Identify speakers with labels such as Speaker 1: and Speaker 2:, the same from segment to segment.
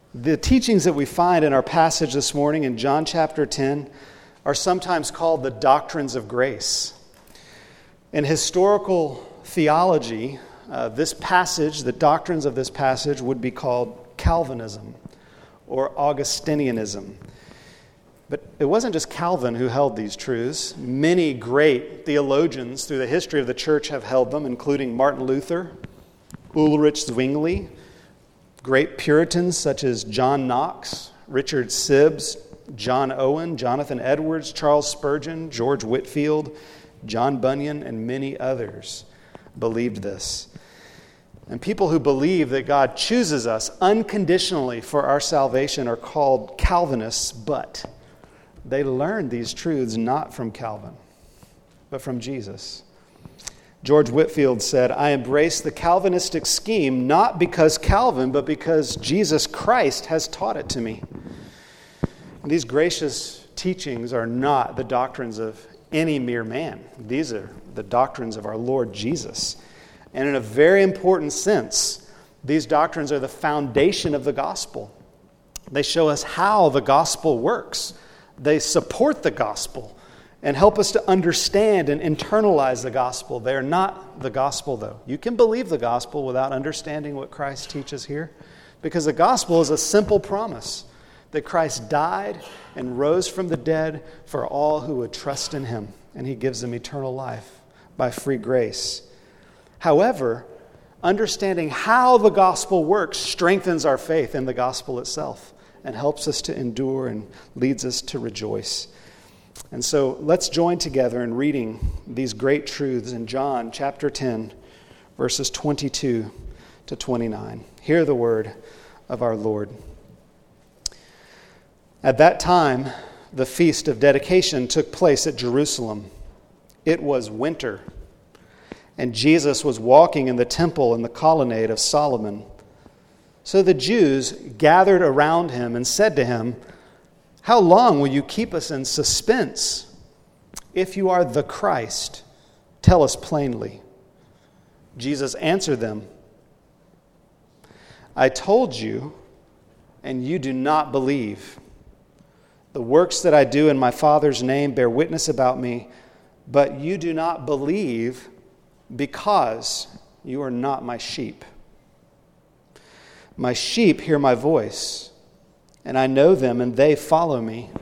Speaker 1: The teachings that we find in our passage this morning in John chapter 10 are sometimes called the doctrines of grace. In historical theology, this passage, the doctrines of this passage, would be called Calvinism or Augustinianism. But it wasn't just Calvin who held these truths. Many great theologians through the history of the church have held them, including Martin Luther, Ulrich Zwingli, great Puritans such as John Knox, Richard Sibbes, John Owen, Jonathan Edwards, Charles Spurgeon, George Whitefield, John Bunyan, and many others believed this. And people who believe that God chooses us unconditionally for our salvation are called Calvinists, but they learned these truths not from Calvin, but from Jesus. George Whitefield said, "I embrace the Calvinistic scheme not because Calvin, but because Jesus Christ has taught it to me." And these gracious teachings are not the doctrines of any mere man. These are the doctrines of our Lord Jesus. And in a very important sense, these doctrines are the foundation of the gospel. They show us how the gospel works. They support the gospel and help us to understand and internalize the gospel. They are not the gospel, though. You can believe the gospel without understanding what Christ teaches here, because the gospel is a simple promise that Christ died and rose from the dead for all who would trust in him, and he gives them eternal life by free grace. However, understanding how the gospel works strengthens our faith in the gospel itself and helps us to endure and leads us to rejoice. And so let's join together in reading these great truths in John chapter 10, verses 22 to 29. Hear the word of our Lord. At that time, the feast of dedication took place at Jerusalem. It was winter, and Jesus was walking in the temple in the colonnade of Solomon. So the Jews gathered around him and said to him, "How long will you keep us in suspense? If you are the Christ, tell us plainly." Jesus answered them, "I told you, and you do not believe. The works that I do in my Father's name bear witness about me, but you do not believe because you are not my sheep. My sheep hear my voice, and I know them, and they follow me.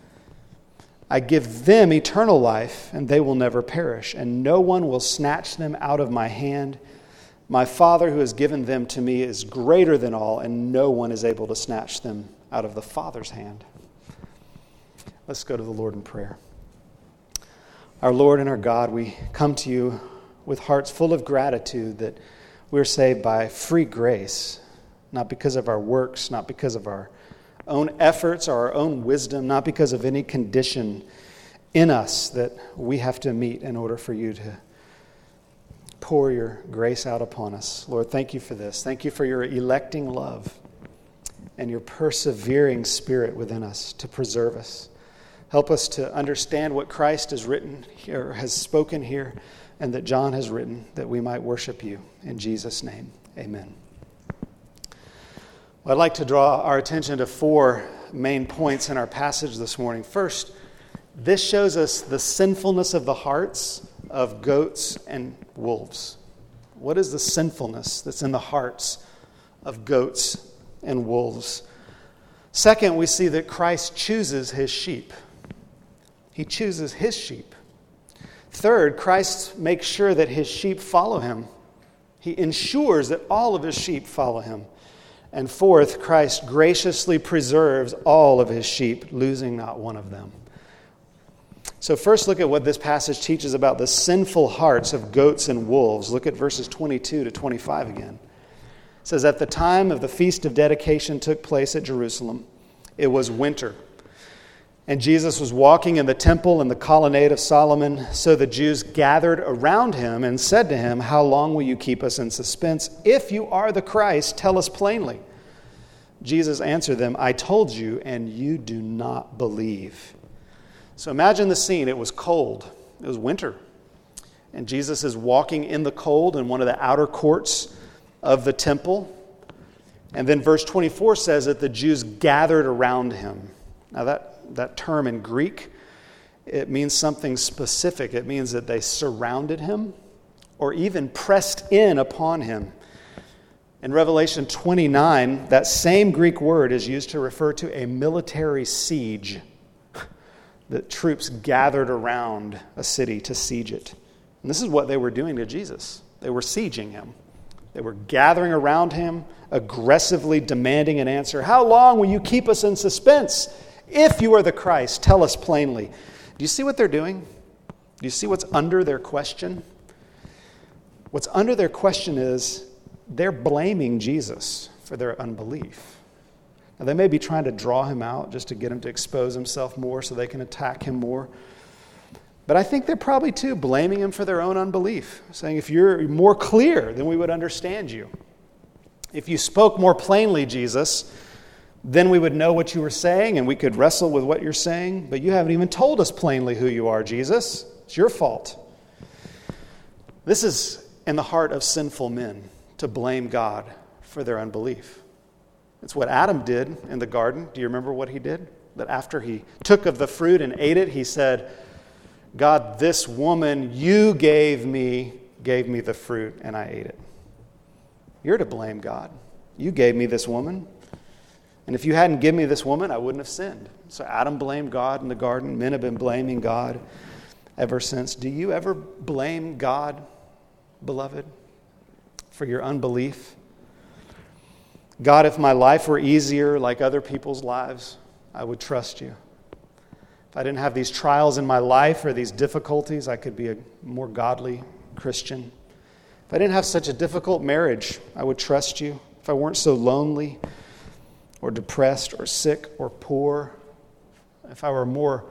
Speaker 1: I give them eternal life, and they will never perish, and no one will snatch them out of my hand. My Father who has given them to me is greater than all, and no one is able to snatch them out of the Father's hand." Let's go to the Lord in prayer. Our Lord and our God, we come to you with hearts full of gratitude that we're saved by free grace, not because of our works, not because of our own efforts or our own wisdom, not because of any condition in us that we have to meet in order for you to pour your grace out upon us. Lord, thank you for this. Thank you for your electing love and your persevering spirit within us to preserve us. Help us to understand what Christ has written here, has spoken here, and that John has written, that we might worship you. In Jesus' name, amen. Well, I'd like to draw our attention to four main points in our passage this morning. First, this shows us the sinfulness of the hearts of goats and wolves. What is the sinfulness that's in the hearts of goats and wolves? Second, we see that Christ chooses his sheep. He chooses his sheep. Third, Christ makes sure that his sheep follow him. He ensures that all of his sheep follow him. And fourth, Christ graciously preserves all of his sheep, losing not one of them. So first, look at what this passage teaches about the sinful hearts of goats and wolves. Look at verses 22 to 25 again. It says, "At the time of the feast of dedication took place at Jerusalem, it was winter. And Jesus was walking in the temple in the colonnade of Solomon. So the Jews gathered around him and said to him, 'How long will you keep us in suspense? If you are the Christ, tell us plainly.' Jesus answered them, 'I told you, and you do not believe.'" So imagine the scene. It was cold. It was winter. And Jesus is walking in the cold in one of the outer courts of the temple. And then verse 24 says that the Jews gathered around him. Now that term in Greek, it means something specific. It means that they surrounded him or even pressed in upon him. In Revelation 29, that same Greek word is used to refer to a military siege. The troops gathered around a city to siege it. And this is what they were doing to Jesus. They were sieging him. They were gathering around him, aggressively demanding an answer. How long will you keep us in suspense? If you are the Christ, tell us plainly. Do you see what they're doing? Do you see what's under their question? What's under their question is they're blaming Jesus for their unbelief. Now, they may be trying to draw him out just to get him to expose himself more so they can attack him more. But I think they're probably, too, blaming him for their own unbelief, saying, if you're more clear, then we would understand you. If you spoke more plainly, Jesus, then we would know what you were saying and we could wrestle with what you're saying. But you haven't even told us plainly who you are, Jesus. It's your fault. This is in the heart of sinful men, to blame God for their unbelief. It's what Adam did in the garden. Do you remember what he did? That after he took of the fruit and ate it, he said, God, this woman you gave me the fruit and I ate it. You're to blame God. You gave me this woman. And if you hadn't given me this woman, I wouldn't have sinned. So Adam blamed God in the garden. Men have been blaming God ever since. Do you ever blame God, beloved, for your unbelief? God, if my life were easier like other people's lives, I would trust you. If I didn't have these trials in my life or these difficulties, I could be a more godly Christian. If I didn't have such a difficult marriage, I would trust you. If I weren't so lonely or depressed or sick or poor, if I were more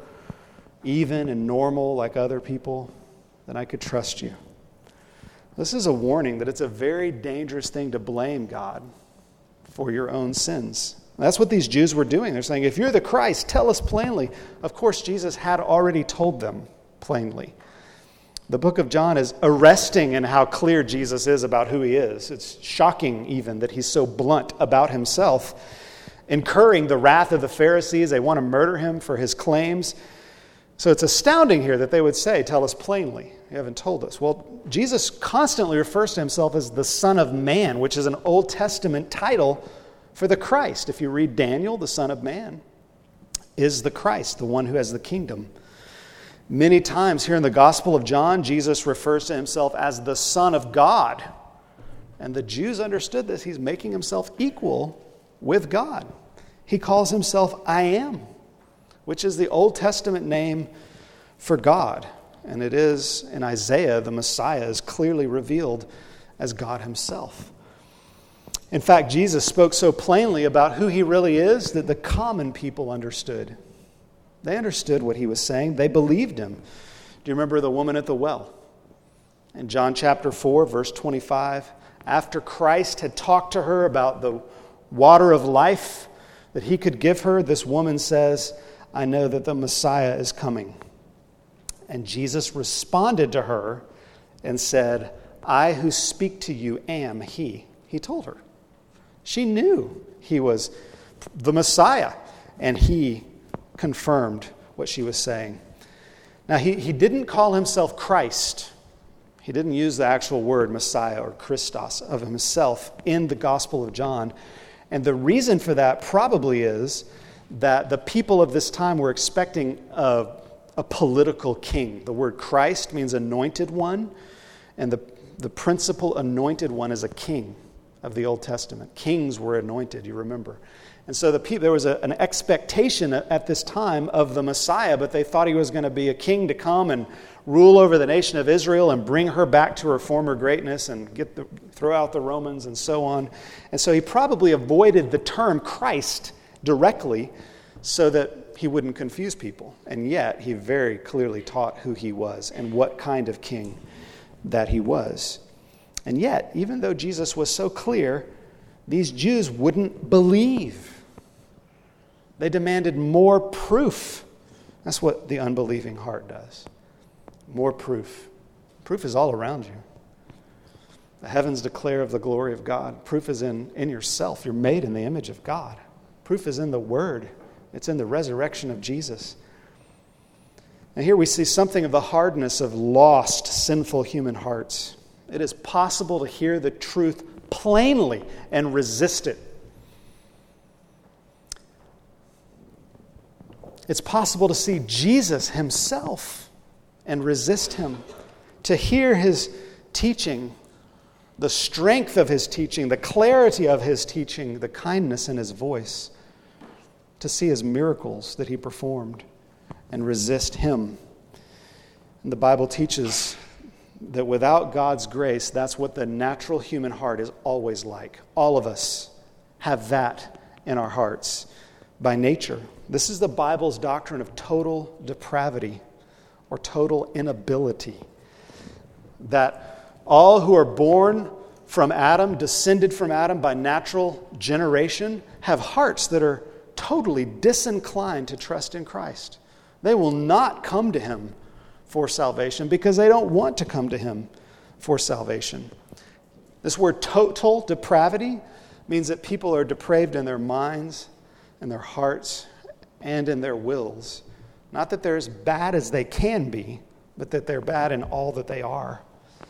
Speaker 1: even and normal like other people, then I could trust you. This is a warning that it's a very dangerous thing to blame God for your own sins. That's what these Jews were doing. They're saying, if you're the Christ, tell us plainly. Of course, Jesus had already told them plainly. The book of John is arresting in how clear Jesus is about who he is. It's shocking even that he's so blunt about himself, incurring the wrath of the Pharisees. They want to murder him for his claims. So it's astounding here that they would say, tell us plainly. You haven't told us. Well, Jesus constantly refers to himself as the Son of Man, which is an Old Testament title for the Christ. If you read Daniel, the Son of Man is the Christ, the one who has the kingdom. Many times here in the Gospel of John, Jesus refers to himself as the Son of God. And the Jews understood this. He's making himself equal with God. He calls himself I Am, which is the Old Testament name for God. And it is, in Isaiah, the Messiah is clearly revealed as God himself. In fact, Jesus spoke so plainly about who he really is that the common people understood. They understood what he was saying. They believed him. Do you remember the woman at the well? In John chapter 4, verse 25, after Christ had talked to her about the water of life that he could give her, this woman says, I know that the Messiah is coming. And Jesus responded to her and said, I who speak to you am he. He told her. She knew he was the Messiah, and he confirmed what she was saying. Now, he didn't call himself Christ. He didn't use the actual word Messiah or Christos of himself in the Gospel of John. And the reason for that probably is that the people of this time were expecting a political king. The word Christ means anointed one, and the principal anointed one is a king of the Old Testament. Kings were anointed, you remember. And so there was an expectation at this time of the Messiah, but they thought he was going to be a king to come and rule over the nation of Israel and bring her back to her former greatness and throw out the Romans and so on. And so he probably avoided the term Christ directly so that he wouldn't confuse people. And yet he very clearly taught who he was and what kind of king that he was. And yet, even though Jesus was so clear, these Jews wouldn't believe. They demanded more proof. That's what the unbelieving heart does. More proof. Proof is all around you. The heavens declare of the glory of God. Proof is in yourself. You're made in the image of God. Proof is in the Word. It's in the resurrection of Jesus. And here we see something of the hardness of lost, sinful human hearts. It is possible to hear the truth plainly and resist it. It's possible to see Jesus himself and resist him, to hear his teaching, the strength of his teaching, the clarity of his teaching, the kindness in his voice, to see his miracles that he performed and resist him. And the Bible teaches that without God's grace, that's what the natural human heart is always like. All of us have that in our hearts by nature. This is the Bible's doctrine of total depravity or total inability. That all who are born from Adam, descended from Adam by natural generation, have hearts that are totally disinclined to trust in Christ. They will not come to him for salvation because they don't want to come to him for salvation. This word total depravity means that people are depraved in their minds, in their hearts, and in their wills. Not that they're as bad as they can be, but that they're bad in all that they are.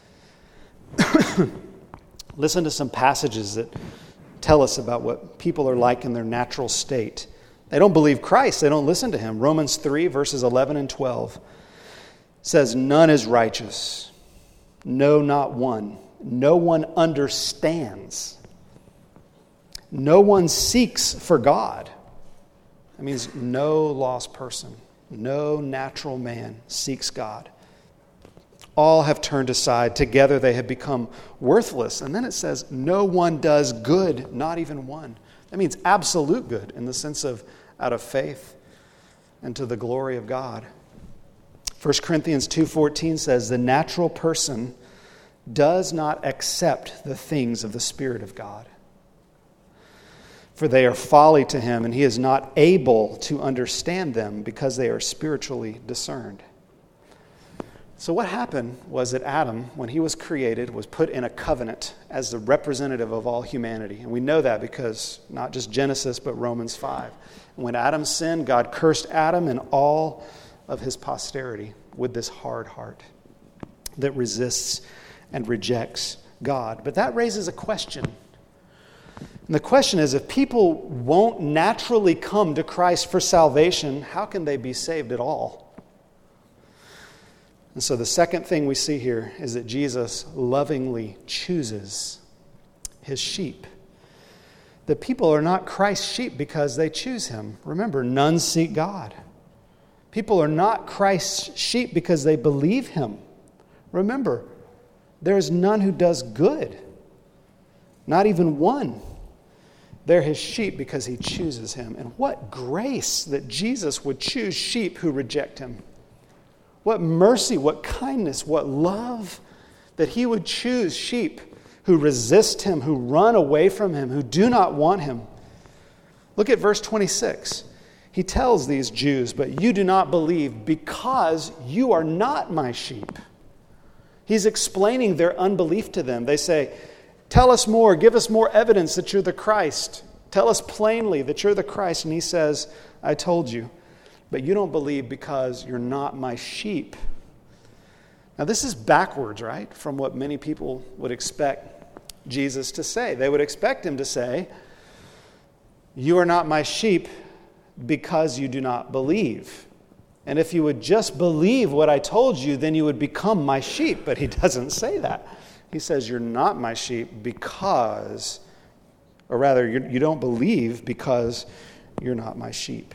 Speaker 1: Listen to some passages that tell us about what people are like in their natural state. They don't believe Christ. They don't listen to him. Romans 3, verses 11 and 12 says, "None is righteous. No, not one. No one understands. No one seeks for God." That means no lost person, no natural man seeks God. All have turned aside. Together they have become worthless. And then it says, no one does good, not even one. That means absolute good in the sense of out of faith and to the glory of God. 1 Corinthians 2:14 says, the natural person does not accept the things of the Spirit of God, for they are folly to him, and he is not able to understand them because they are spiritually discerned. So what happened was that Adam, when he was created, was put in a covenant as the representative of all humanity. And we know that because not just Genesis, but Romans 5. And when Adam sinned, God cursed Adam and all of his posterity with this hard heart that resists and rejects God. But that raises a question. And the question is, if people won't naturally come to Christ for salvation, how can they be saved at all? And so the second thing we see here is that Jesus lovingly chooses his sheep. The people are not Christ's sheep because they choose him. Remember, none seek God. People are not Christ's sheep because they believe him. Remember, there is none who does good, not even one. They're his sheep because he chooses him. And what grace that Jesus would choose sheep who reject him. What mercy, what kindness, what love that he would choose sheep who resist him, who run away from him, who do not want him. Look at verse 26. He tells these Jews, but you do not believe because you are not my sheep. He's explaining their unbelief to them. They say, tell us more, give us more evidence that you're the Christ. Tell us plainly that you're the Christ. And he says, I told you. But you don't believe because you're not my sheep. Now this is backwards, right? From what many people would expect Jesus to say. They would expect him to say, you are not my sheep because you do not believe. And if you would just believe what I told you, then you would become my sheep. But he doesn't say that. He says, you're not my sheep because, or rather, you don't believe because you're not my sheep.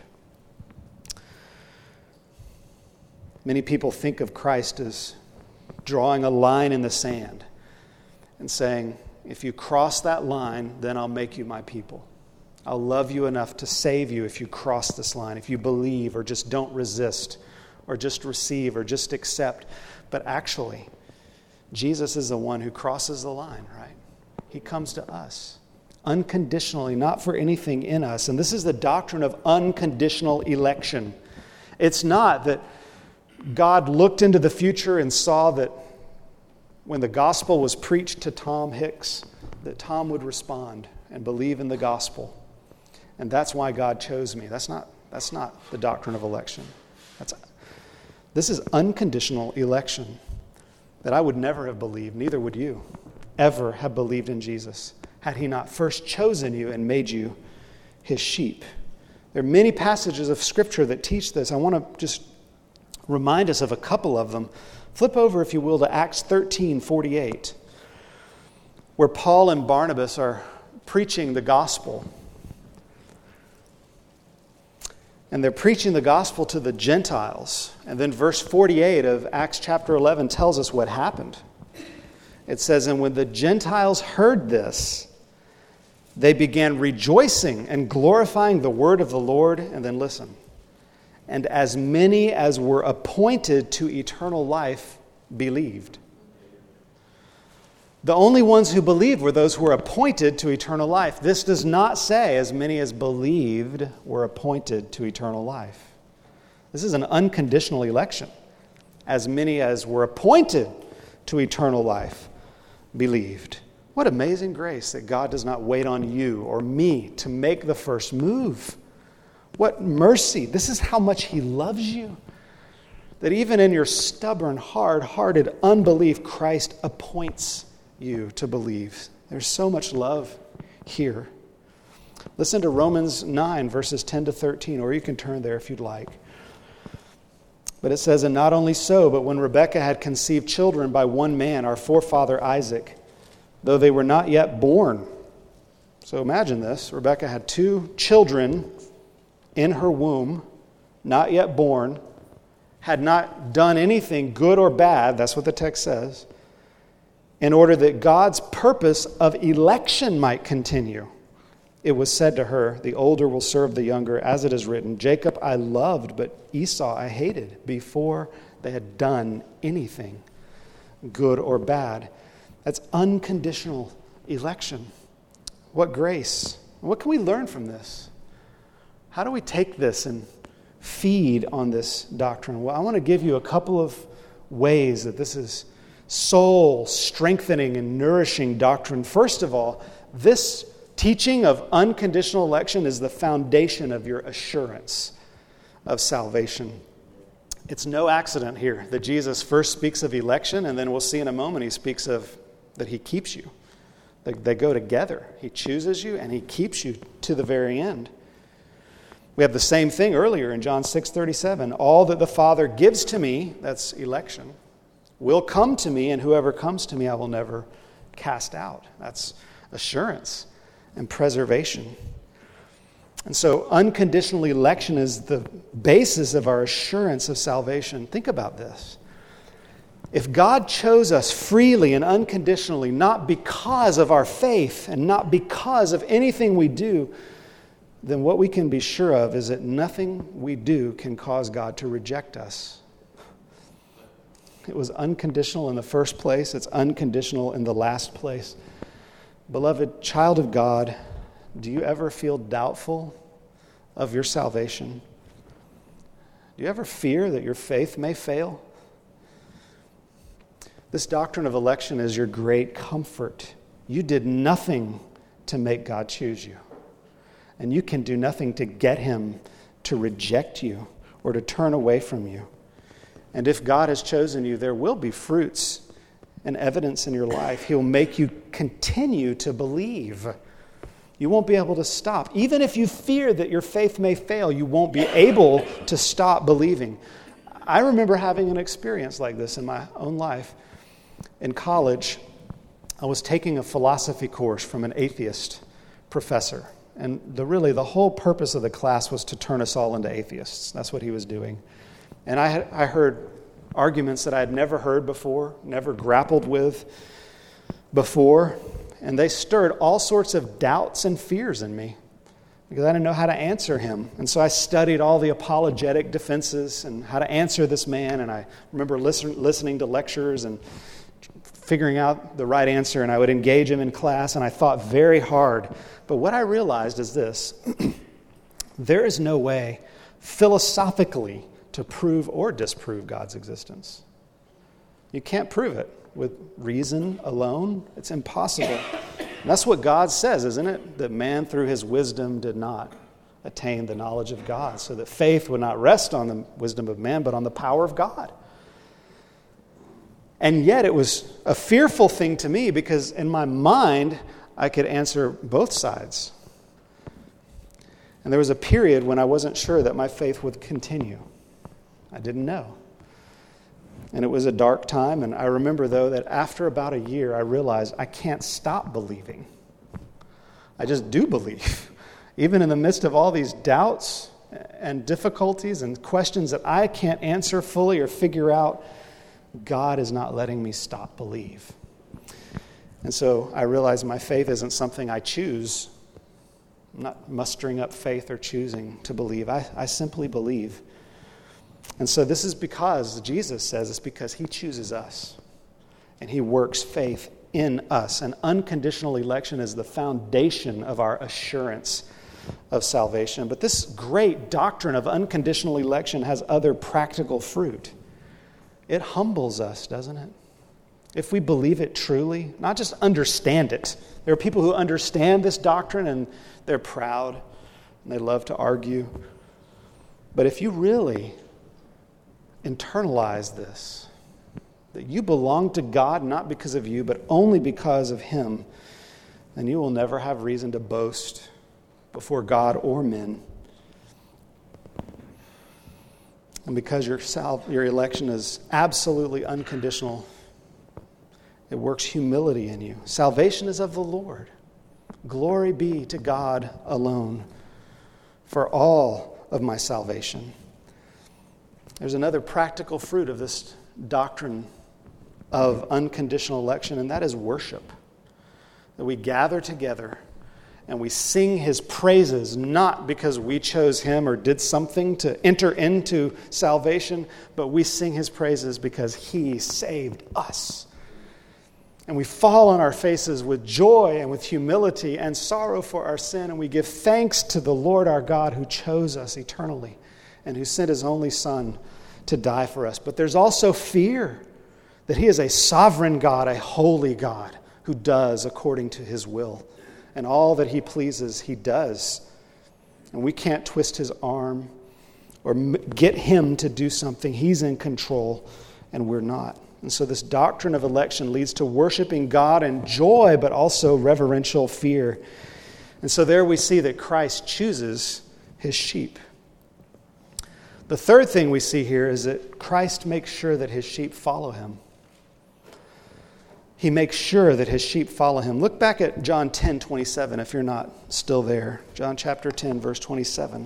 Speaker 1: Many people think of Christ as drawing a line in the sand and saying, if you cross that line, then I'll make you my people. I'll love you enough to save you if you cross this line, if you believe or just don't resist or just receive or just accept. But actually, Jesus is the one who crosses the line, right? He comes to us unconditionally, not for anything in us. And this is the doctrine of unconditional election. It's not that God looked into the future and saw that when the gospel was preached to Tom Hicks, that Tom would respond and believe in the gospel. And that's why God chose me. That's not the doctrine of election. This is unconditional election that I would never have believed, neither would you ever have believed in Jesus had he not first chosen you and made you his sheep. There are many passages of Scripture that teach this. I want to just remind us of a couple of them. Flip over, if you will, to Acts 13:48, where Paul and Barnabas are preaching the gospel. And they're preaching the gospel to the Gentiles. And then verse 48 of Acts chapter 11 tells us what happened. It says, "And when the Gentiles heard this, they began rejoicing and glorifying the word of the Lord." And then listen. "And as many as were appointed to eternal life believed." The only ones who believed were those who were appointed to eternal life. This does not say as many as believed were appointed to eternal life. This is an unconditional election. As many as were appointed to eternal life believed. What amazing grace that God does not wait on you or me to make the first move. What mercy. This is how much he loves you. That even in your stubborn, hard-hearted unbelief, Christ appoints you to believe. There's so much love here. Listen to Romans 9, verses 10 to 13, or you can turn there if you'd like. But it says, "And not only so, but when Rebekah had conceived children by one man, our forefather Isaac, though they were not yet born." So imagine this. Rebekah had 2 children in her womb, not yet born, had not done anything good or bad, that's what the text says, in order that God's purpose of election might continue. It was said to her, "The older will serve the younger, as it is written, Jacob I loved, but Esau I hated," before they had done anything, good or bad. That's unconditional election. What grace. What can we learn from this? How do we take this and feed on this doctrine? Well, I want to give you a couple of ways that this is soul strengthening and nourishing doctrine. First of all, this teaching of unconditional election is the foundation of your assurance of salvation. It's no accident here that Jesus first speaks of election, and then we'll see in a moment he speaks of that he keeps you. They go together. He chooses you and he keeps you to the very end. We have the same thing earlier in John 6:37. "All that the Father gives to me," that's election, "will come to me, and whoever comes to me I will never cast out." That's assurance and preservation. And so unconditional election is the basis of our assurance of salvation. Think about this. If God chose us freely and unconditionally, not because of our faith and not because of anything we do, then what we can be sure of is that nothing we do can cause God to reject us. It was unconditional in the first place. It's unconditional in the last place. Beloved child of God, do you ever feel doubtful of your salvation? Do you ever fear that your faith may fail? This doctrine of election is your great comfort. You did nothing to make God choose you. And you can do nothing to get him to reject you or to turn away from you. And if God has chosen you, there will be fruits and evidence in your life. He'll make you continue to believe. You won't be able to stop. Even if you fear that your faith may fail, you won't be able to stop believing. I remember having an experience like this in my own life. In college, I was taking a philosophy course from an atheist professor. And the whole purpose of the class was to turn us all into atheists. That's what he was doing. And I heard arguments that I had never heard before, never grappled with before. And they stirred all sorts of doubts and fears in me because I didn't know how to answer him. And so I studied all the apologetic defenses and how to answer this man. And I remember listening to lectures and figuring out the right answer. And I would engage him in class. And I thought very hard. But what I realized is this. There is no way philosophically to prove or disprove God's existence. You can't prove it. with reason alone. It's impossible. And that's what God says, isn't it? That man through his wisdom did not attain the knowledge of God, so that faith would not rest on the wisdom of man, but on the power of God. And yet it was a fearful thing to me because in my mind, I could answer both sides. And there was a period when I wasn't sure that my faith would continue. I didn't know. And it was a dark time, and I remember, though, that after about a year, I realized I can't stop believing. I just do believe. Even in the midst of all these doubts and difficulties and questions that I can't answer fully or figure out, God is not letting me stop believe. And so I realized my faith isn't something I choose. I'm not mustering up faith or choosing to believe. I simply believe. And so this is because, Jesus says, it's because he chooses us. And he works faith in us. And unconditional election is the foundation of our assurance of salvation. But this great doctrine of unconditional election has other practical fruit. It humbles us, doesn't it? If we believe it truly, not just understand it. There are people who understand this doctrine and they're proud and they love to argue. But if you really internalize this, that you belong to God not because of you, but only because of him, then you will never have reason to boast before God or men. And because your election is absolutely unconditional, it works humility in you. Salvation is of the Lord. Glory be to God alone for all of my salvation. There's another practical fruit of this doctrine of unconditional election, and that is worship. That we gather together and we sing his praises, not because we chose him or did something to enter into salvation, but we sing his praises because he saved us. And we fall on our faces with joy and with humility and sorrow for our sin, and we give thanks to the Lord our God who chose us eternally and who sent his only Son to die for us. But there's also fear that he is a sovereign God, a holy God, who does according to his will. And all that he pleases, he does. And we can't twist his arm or get him to do something. He's in control, and we're not. And so this doctrine of election leads to worshiping God in joy, but also reverential fear. And so there we see that Christ chooses his sheep. The third thing we see here is that Christ makes sure that his sheep follow him. He makes sure that his sheep follow him. Look back at John 10:27 if you're not still there. John chapter 10, verse 27.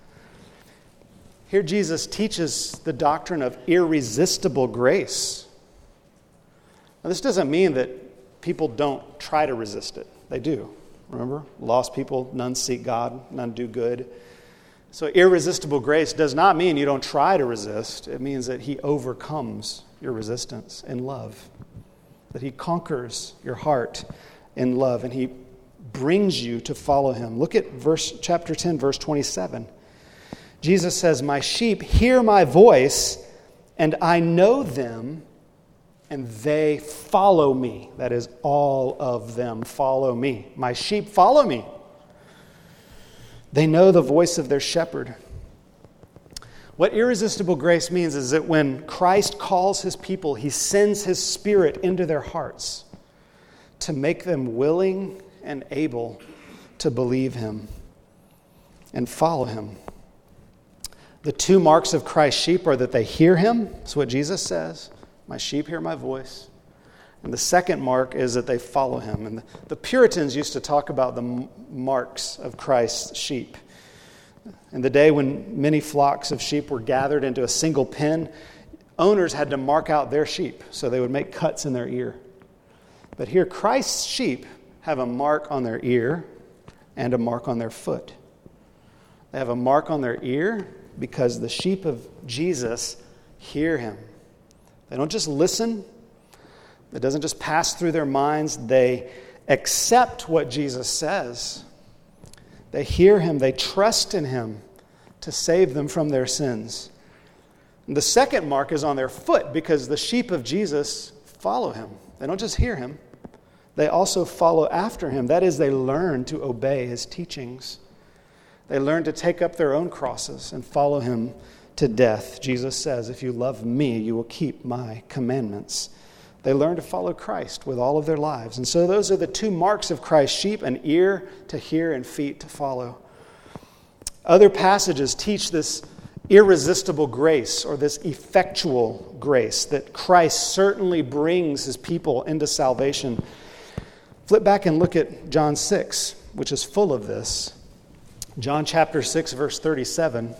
Speaker 1: Here Jesus teaches the doctrine of irresistible grace. Now, this doesn't mean that people don't try to resist it. They do. Remember? Lost people, none seek God, none do good. So irresistible grace does not mean you don't try to resist. It means that he overcomes your resistance in love. That he conquers your heart in love and he brings you to follow him. Look at chapter 10, verse 27. Jesus says, "My sheep hear my voice, and I know them, and they follow me." That is, all of them follow me. My sheep follow me. They know the voice of their shepherd. What irresistible grace means is that when Christ calls his people, he sends his Spirit into their hearts to make them willing and able to believe him and follow him. The two marks of Christ's sheep are that they hear him. That's what Jesus says. My sheep hear my voice. And the second mark is that they follow him. And the Puritans used to talk about the marks of Christ's sheep. In the day when many flocks of sheep were gathered into a single pen, owners had to mark out their sheep, so they would make cuts in their ear. But here, Christ's sheep have a mark on their ear and a mark on their foot. They have a mark on their ear because the sheep of Jesus hear him. They don't just listen. It doesn't just pass through their minds. They accept what Jesus says. They hear him. They trust in him to save them from their sins. And the second mark is on their foot because the sheep of Jesus follow him. They don't just hear him. They also follow after him. That is, they learn to obey his teachings. They learn to take up their own crosses and follow him to death. Jesus says, if you love me, you will keep my commandments. They learn to follow Christ with all of their lives. And so those are the two marks of Christ's sheep: an ear to hear and feet to follow. Other passages teach this irresistible grace, or this effectual grace, that Christ certainly brings his people into salvation. Flip back and look at John 6, which is full of this. John chapter 6, verse 37.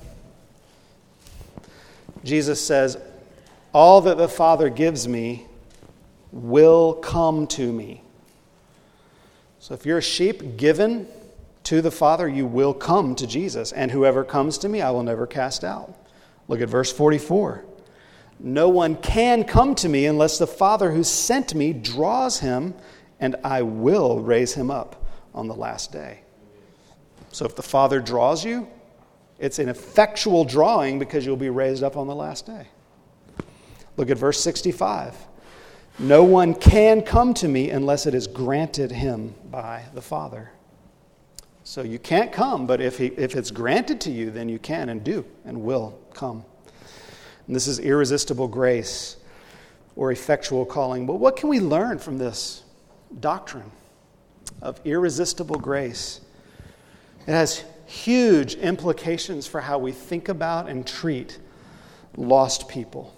Speaker 1: Jesus says, all that the Father gives me will come to me. So if you're a sheep given to the Father, you will come to Jesus. And whoever comes to me, I will never cast out. Look at verse 44. No one can come to me unless the Father who sent me draws him, and I will raise him up on the last day. So if the Father draws you, it's an effectual drawing because you'll be raised up on the last day. Look at verse 65. No one can come to me unless it is granted him by the Father. So you can't come, but if it's granted to you, then you can and do and will come. And this is irresistible grace, or effectual calling. But what can we learn from this doctrine of irresistible grace? It has huge implications for how we think about and treat lost people.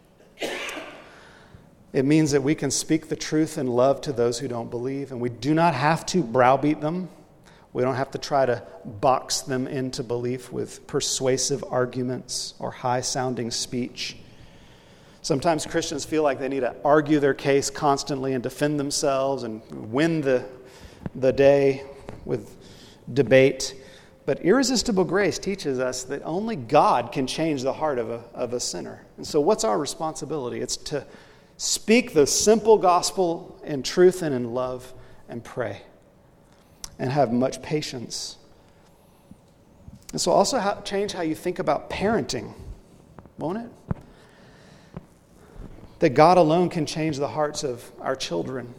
Speaker 1: It means that we can speak the truth in love to those who don't believe, and we do not have to browbeat them. We don't have to try to box them into belief with persuasive arguments or high-sounding speech. Sometimes Christians feel like they need to argue their case constantly and defend themselves and win the day with debate. But irresistible grace teaches us that only God can change the heart of a sinner. And so what's our responsibility? It's to speak the simple gospel in truth and in love and pray and have much patience. And so also change how you think about parenting, won't it? That God alone can change the hearts of our children.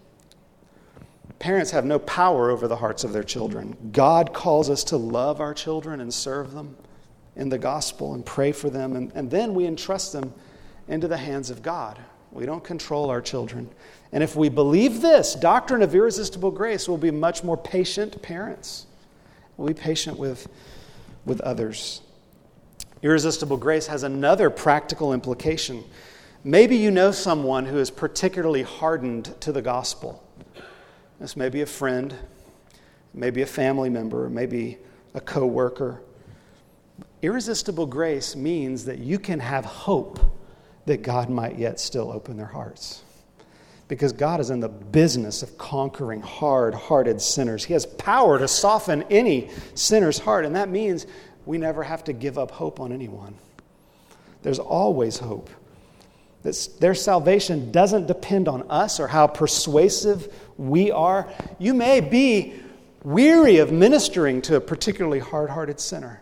Speaker 1: Parents have no power over the hearts of their children. God calls us to love our children and serve them in the gospel and pray for them. And then we entrust them into the hands of God. We don't control our children. And if we believe this doctrine of irresistible grace, we'll be much more patient parents. We'll be patient with others. Irresistible grace has another practical implication. Maybe you know someone who is particularly hardened to the gospel. This may be a friend, maybe a family member, maybe a co-worker. Irresistible grace means that you can have hope that God might yet still open their hearts. Because God is in the business of conquering hard-hearted sinners. He has power to soften any sinner's heart, and that means we never have to give up hope on anyone. There's always hope. Their salvation doesn't depend on us or how persuasive we are. You may be weary of ministering to a particularly hard-hearted sinner.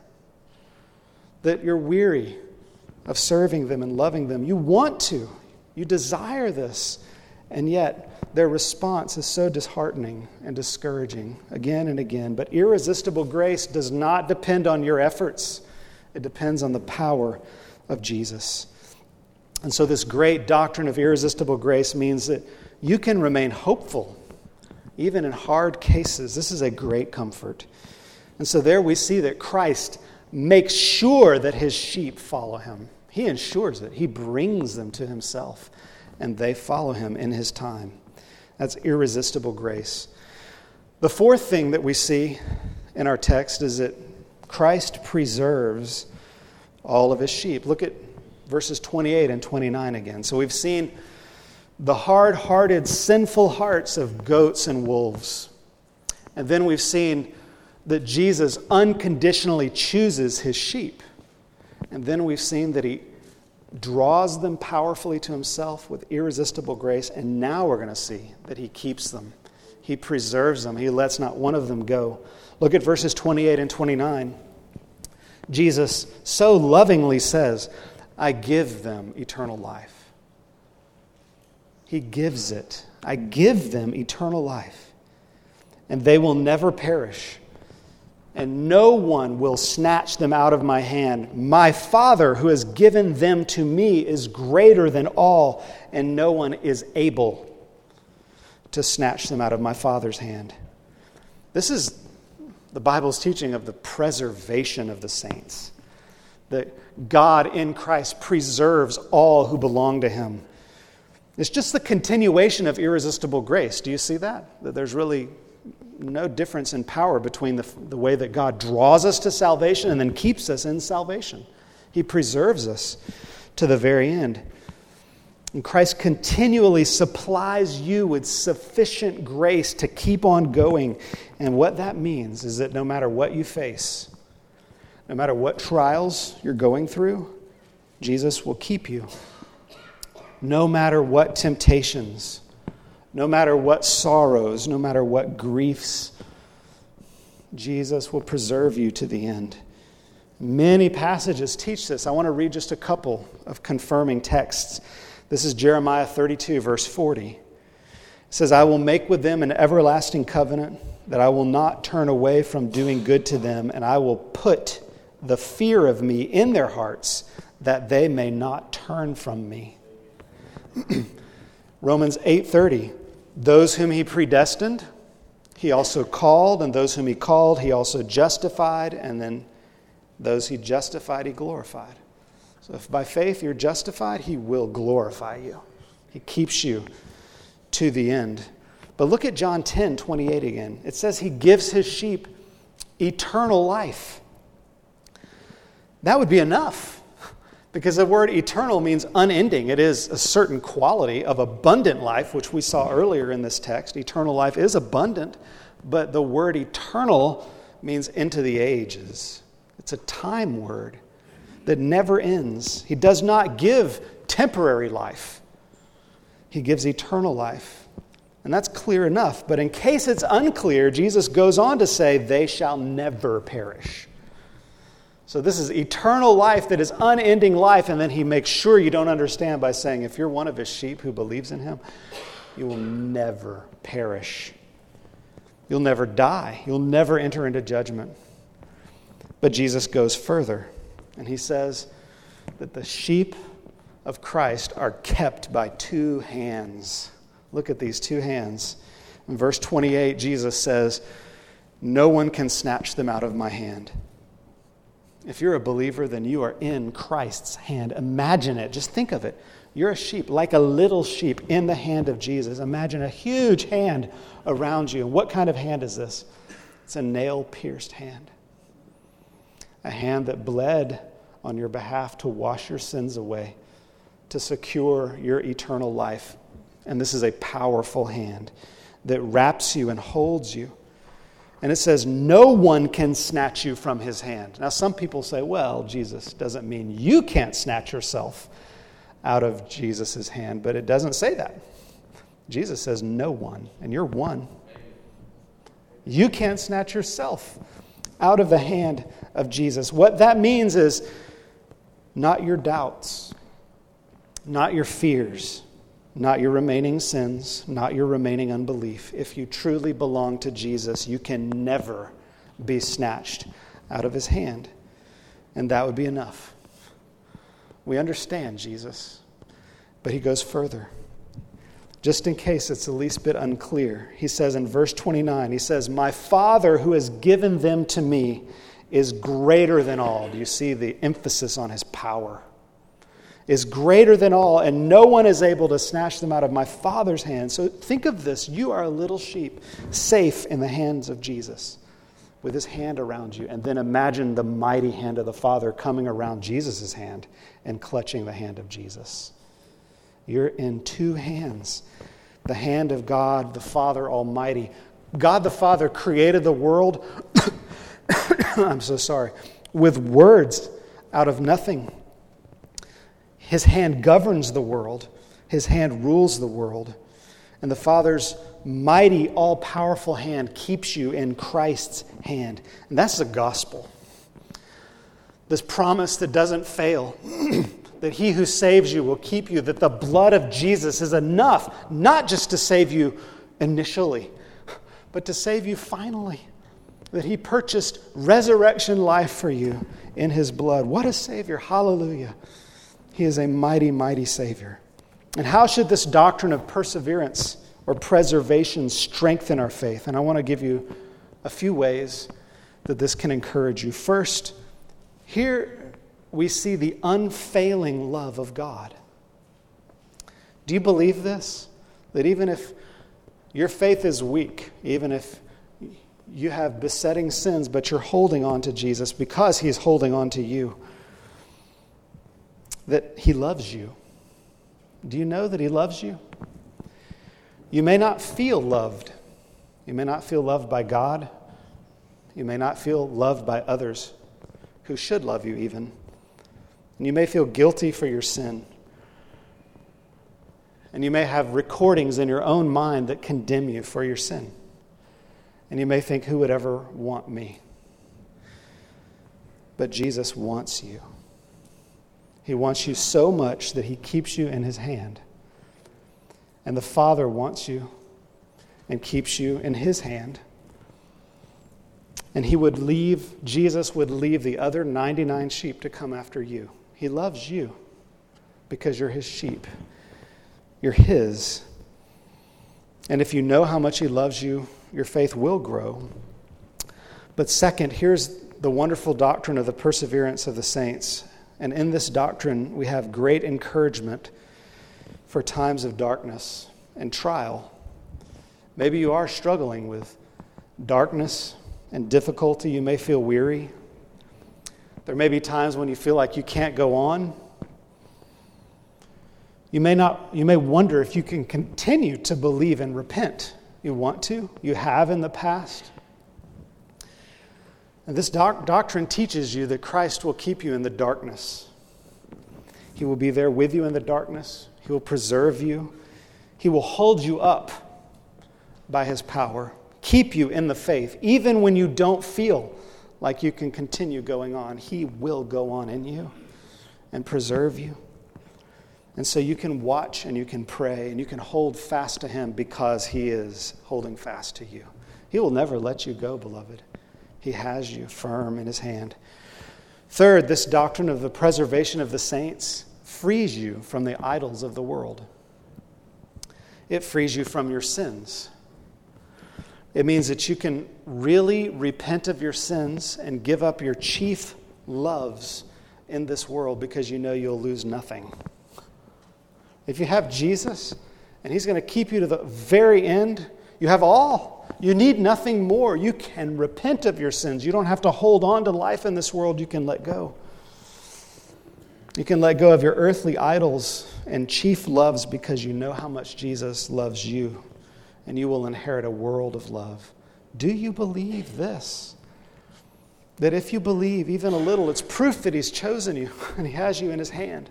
Speaker 1: That you're weary of serving them and loving them. You want to. You desire this. And yet, their response is so disheartening and discouraging again and again. But irresistible grace does not depend on your efforts. It depends on the power of Jesus. And so this great doctrine of irresistible grace means that you can remain hopeful, even in hard cases. This is a great comfort. And so there we see that Christ makes sure that his sheep follow him. He ensures it. He brings them to himself, and they follow him in his time. That's irresistible grace. The fourth thing that we see in our text is that Christ preserves all of his sheep. Look at verses 28 and 29 again. So we've seen the hard-hearted, sinful hearts of goats and wolves. And then we've seen that Jesus unconditionally chooses his sheep. And then we've seen that he draws them powerfully to himself with irresistible grace. And now we're going to see that he keeps them. He preserves them. He lets not one of them go. Look at verses 28 and 29. Jesus so lovingly says, I give them eternal life. He gives it. I give them eternal life, and they will never perish, and no one will snatch them out of my hand. My Father who has given them to me is greater than all, and no one is able to snatch them out of my Father's hand. This is the Bible's teaching of the preservation of the saints. That God in Christ preserves all who belong to Him. It's just the continuation of irresistible grace. Do you see that? That there's really no difference in power between the way that God draws us to salvation and then keeps us in salvation. He preserves us to the very end. And Christ continually supplies you with sufficient grace to keep on going. And what that means is that no matter what you face, no matter what trials you're going through, Jesus will keep you. No matter what temptations, no matter what sorrows, no matter what griefs, Jesus will preserve you to the end. Many passages teach this. I want to read just a couple of confirming texts. This is Jeremiah 32, verse 40. It says, I will make with them an everlasting covenant, that I will not turn away from doing good to them, and I will put the fear of me in their hearts, that they may not turn from me. Romans 8:30, those whom he predestined, he also called, and those whom he called, he also justified, and then those he justified, he glorified. So if by faith you're justified, he will glorify you. He keeps you to the end. But look at John 10:28 again. It says he gives his sheep eternal life. That would be enough, because the word eternal means unending. It is a certain quality of abundant life, which we saw earlier in this text. Eternal life is abundant, but the word eternal means into the ages. It's a time word that never ends. He does not give temporary life. He gives eternal life. And that's clear enough. But in case it's unclear, Jesus goes on to say, they shall never perish. So this is eternal life that is unending life. And then he makes sure you don't understand by saying, if you're one of his sheep who believes in him, you will never perish. You'll never die. You'll never enter into judgment. But Jesus goes further. And he says that the sheep of Christ are kept by two hands. Look at these two hands. In verse 28, Jesus says, no one can snatch them out of my hand. If you're a believer, then you are in Christ's hand. Imagine it. Just think of it. You're a sheep, like a little sheep in the hand of Jesus. Imagine a huge hand around you. And what kind of hand is this? It's a nail-pierced hand. A hand that bled on your behalf to wash your sins away, to secure your eternal life. And this is a powerful hand that wraps you and holds you. And it says, no one can snatch you from his hand. Now, some people say, well, Jesus doesn't mean you can't snatch yourself out of Jesus' hand, but it doesn't say that. Jesus says, no one, and you're one. You can't snatch yourself out of the hand of Jesus. What that means is not your doubts, not your fears, not your remaining sins, not your remaining unbelief. If you truly belong to Jesus, you can never be snatched out of his hand. And that would be enough. We understand Jesus, but he goes further. Just in case it's the least bit unclear, he says in verse 29, he says, my Father who has given them to me is greater than all. Do you see the emphasis on his power? Is greater than all, and no one is able to snatch them out of my Father's hand. So think of this. You are a little sheep, safe in the hands of Jesus, with his hand around you. And then imagine the mighty hand of the Father coming around Jesus' hand and clutching the hand of Jesus. You're in two hands. The hand of God, the Father Almighty. God the Father created the world, I'm so sorry, with words out of nothing. His hand governs the world. His hand rules the world. And the Father's mighty, all-powerful hand keeps you in Christ's hand. And that's the gospel. This promise that doesn't fail. that he who saves you will keep you, that the blood of Jesus is enough, not just to save you initially, but to save you finally. That he purchased resurrection life for you in his blood. What a Savior. Hallelujah. He is a mighty, mighty Savior. And how should this doctrine of perseverance or preservation strengthen our faith? And I want to give you a few ways that this can encourage you. First, here we see the unfailing love of God. Do you believe this? That even if your faith is weak, even if you have besetting sins, but you're holding on to Jesus because he's holding on to you, that he loves you. Do you know that he loves you? You may not feel loved. You may not feel loved by God. You may not feel loved by others who should love you even. And you may feel guilty for your sin. And you may have recordings in your own mind that condemn you for your sin. And you may think, who would ever want me? But Jesus wants you. He wants you so much that he keeps you in his hand. And the Father wants you and keeps you in his hand. And Jesus would leave the other 99 sheep to come after you. He loves you because you're his sheep. You're his. And if you know how much he loves you, your faith will grow. But second, here's the wonderful doctrine of the perseverance of the saints. And in this doctrine, we have great encouragement for times of darkness and trial. Maybe you are struggling with darkness and difficulty. You may feel weary. There may be times when you feel like you can't go on. You may wonder if you can continue to believe and repent. You want to. You have in the past. And this doctrine teaches you that Christ will keep you in the darkness. He will be there with you in the darkness. He will preserve you. He will hold you up by his power, keep you in the faith. Even when you don't feel like you can continue going on, he will go on in you and preserve you. And so you can watch and you can pray and you can hold fast to him because he is holding fast to you. He will never let you go, beloved. He has you firm in his hand. Third, this doctrine of the preservation of the saints frees you from the idols of the world. It frees you from your sins. It means that you can really repent of your sins and give up your chief loves in this world because you know you'll lose nothing. If you have Jesus and he's going to keep you to the very end, you have all. You need nothing more. You can repent of your sins. You don't have to hold on to life in this world. You can let go. You can let go of your earthly idols and chief loves because you know how much Jesus loves you, and you will inherit a world of love. Do you believe this? That if you believe even a little, it's proof that he's chosen you and he has you in his hand.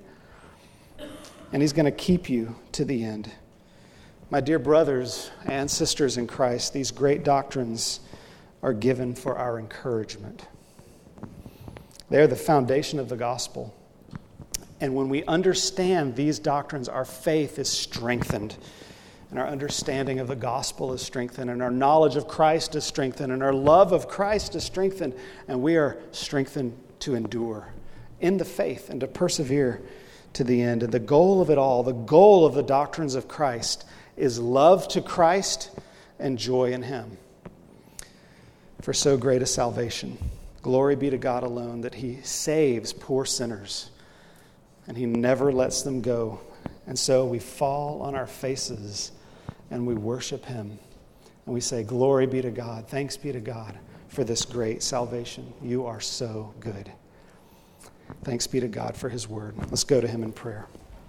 Speaker 1: And he's going to keep you to the end. My dear brothers and sisters in Christ, these great doctrines are given for our encouragement. They are the foundation of the gospel. And when we understand these doctrines, our faith is strengthened. And our understanding of the gospel is strengthened. And our knowledge of Christ is strengthened. And our love of Christ is strengthened. And we are strengthened to endure in the faith and to persevere to the end. And the goal of it all, the goal of the doctrines of Christ, is love to Christ and joy in him. For so great a salvation. Glory be to God alone that he saves poor sinners and he never lets them go. And so we fall on our faces and we worship him. And we say, glory be to God, thanks be to God for this great salvation. You are so good. Thanks be to God for his word. Let's go to him in prayer.